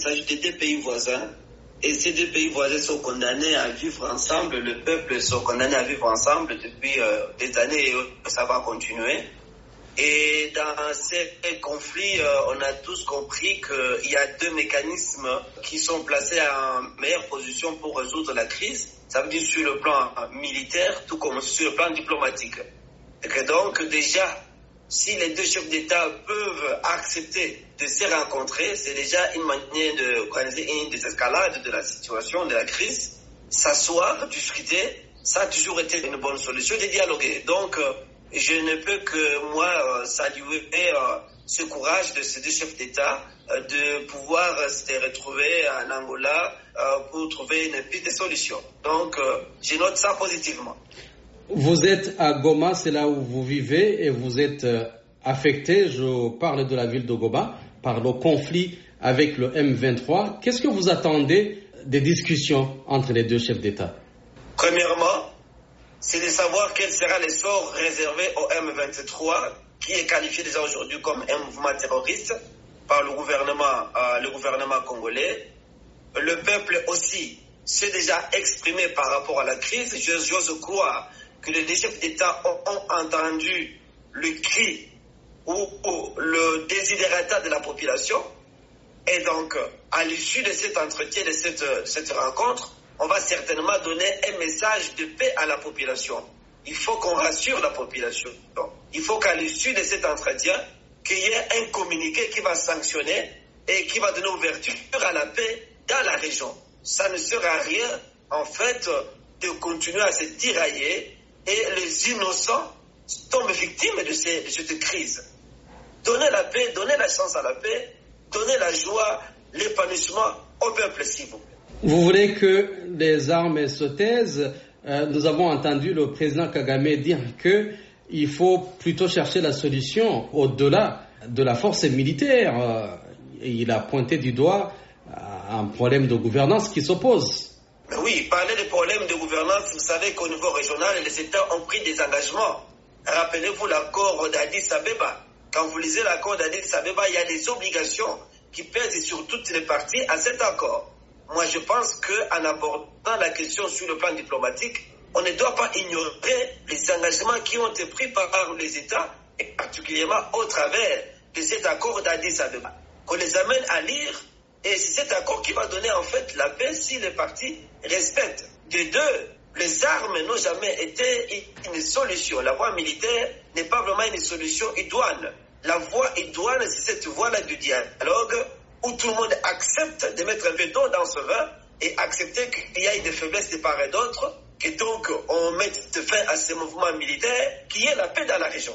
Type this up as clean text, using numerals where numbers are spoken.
s'agit de deux pays voisins. Et ces deux pays voisins sont condamnés à vivre ensemble. Le peuple sont condamnés à vivre ensemble depuis des années et ça va continuer. Et dans ces conflits, on a tous compris qu'il y a deux mécanismes qui sont placés en meilleure position pour résoudre la crise. Ça veut dire sur le plan militaire, tout comme sur le plan diplomatique. Et que donc déjà, si les deux chefs d'État peuvent accepter de se rencontrer, c'est déjà une manière d'organiser une désescalade de la situation, de la crise. S'asseoir, discuter, ça a toujours été une bonne solution de dialoguer. Donc, je ne peux que, moi, saluer ce courage de ces deux chefs d'État de pouvoir se retrouver en Angola pour trouver une piste de solution. Donc, je note ça positivement. Vous êtes à Goma, c'est là où vous vivez, et vous êtes affecté, je parle de la ville de Goma, par le conflit avec le M23. Qu'est-ce que vous attendez des discussions entre les deux chefs d'État? Premièrement, c'est de savoir quel sera le sort réservé au M23, qui est qualifié déjà aujourd'hui comme un mouvement terroriste par le gouvernement congolais. Le peuple aussi s'est déjà exprimé par rapport à la crise. J'ose croire que les deux chefs d'État ont entendu le cri ou le désidérata de la population. Et donc, à l'issue de cet entretien, de cette rencontre, on va certainement donner un message de paix à la population. Il faut qu'on rassure la population. Donc, il faut qu'à l'issue de cet entretien, qu'il y ait un communiqué qui va sanctionner et qui va donner ouverture à la paix dans la région. Ça ne sert à rien, en fait, de continuer à se tirailler et les innocents tombent victimes de cette crise. Donnez la paix, donnez la chance à la paix, donnez la joie, l'épanouissement au peuple, s'il vous plaît. Vous voulez que les armes se taisent? Nous avons entendu le président Kagame dire qu'il faut plutôt chercher la solution au-delà de la force militaire. Il a pointé du doigt un problème de gouvernance qui s'oppose. Oui, parler de problèmes de gouvernance, vous savez qu'au niveau régional, les États ont pris des engagements. Rappelez-vous l'accord d'Addis Abeba. Quand vous lisez l'accord d'Addis Abeba, il y a des obligations qui pèsent sur toutes les parties à cet accord. Moi, je pense qu'en abordant la question sur le plan diplomatique, on ne doit pas ignorer les engagements qui ont été pris par les États, et particulièrement au travers de cet accord d'Addis Abeba. Qu'on les amène à lire, et c'est cet accord qui va donner en fait la paix si les parties respectent. De deux, les armes n'ont jamais été une solution. La voie militaire n'est pas vraiment une solution idoine. La voie idoine, c'est cette voie-là du dialogue où tout le monde accepte de mettre un veto dans ce vin et accepter qu'il y ait des faiblesses de part et d'autre, que donc on mette fin à ces mouvements militaires, qui est la paix dans la région.